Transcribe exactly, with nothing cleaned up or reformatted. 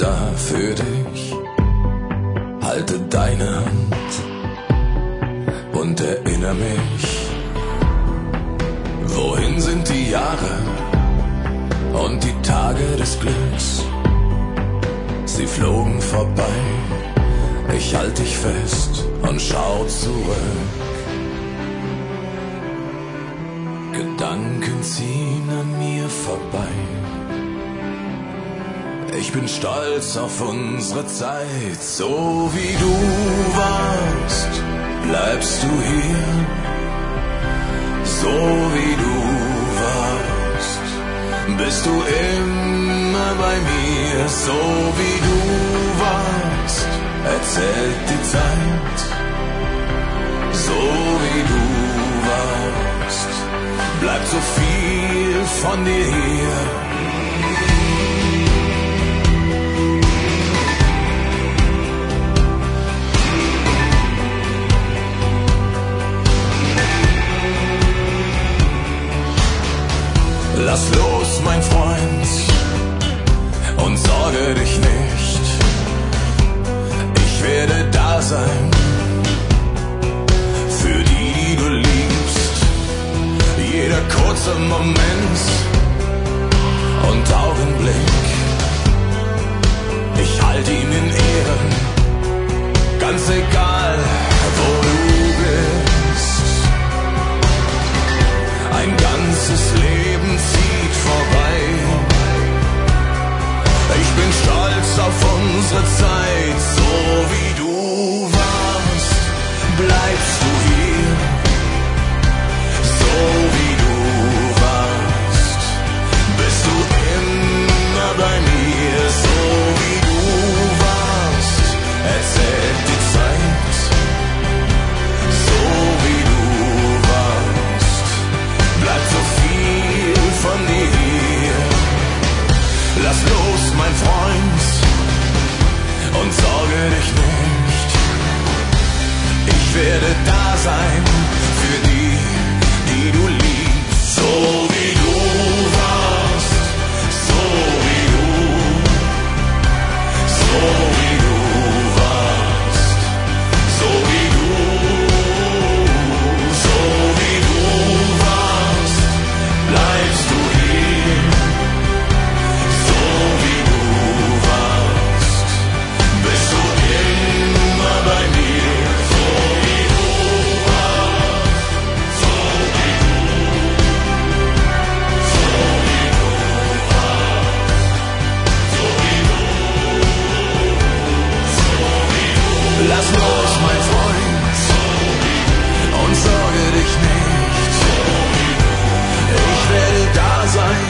da für dich, halte deine Hand und erinnere mich, wohin sind die Jahre und die Tage des Glücks? Sie flogen vorbei, ich halte dich fest und schau zurück. Gedanken ziehen an mir vorbei. Ich bin stolz auf unsere Zeit, so wie du warst, bleibst du hier. So wie du warst, bist du immer bei mir. So wie du warst, erzählt die Zeit. So wie du warst, bleibt so viel von dir hier. Lass los, mein Freund, und sorge dich nicht. Ich werde da sein, für die, die du liebst. Jeder kurze Moment und Augenblick, ich halte ihn in Ehren, ganz egal, wo du bist. Ein ganzes Leben zieht vorbei. Ich bin stolz auf unsere Zeit. So wie du warst, bleibst du hier. So wie du warst, bist du immer bei mir. So wie du warst, erzählt die Zeit. So wie du warst, bleibt so viel von dir hier. Lass los, mein Freund, und sorge dich nicht. Ich werde da sein für die, die du liebst. So wie du warst, so wie du, so wie du warst, so wie du, so wie du warst, bleibst du hier. So wie du warst, bist du immer bei mir. So wie du warst, so wie du, so wie du warst, so wie du, so wie du. Lass los, mein Freund, und sorge dich nicht. Ich werde da sein.